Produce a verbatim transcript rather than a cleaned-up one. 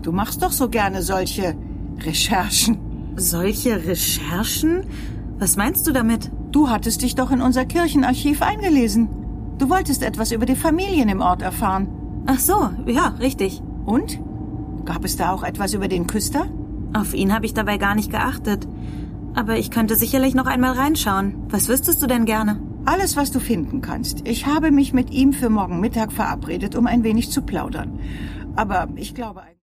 Du machst doch so gerne solche Recherchen. Solche Recherchen? Was meinst du damit? Du hattest dich doch in unser Kirchenarchiv eingelesen. Du wolltest etwas über die Familien im Ort erfahren. Ach so, ja, richtig. Und? Gab es da auch etwas über den Küster? Auf ihn habe ich dabei gar nicht geachtet. Aber ich könnte sicherlich noch einmal reinschauen. Was wüsstest du denn gerne? Alles, was du finden kannst. Ich habe mich mit ihm für morgen Mittag verabredet, um ein wenig zu plaudern. Aber ich glaube...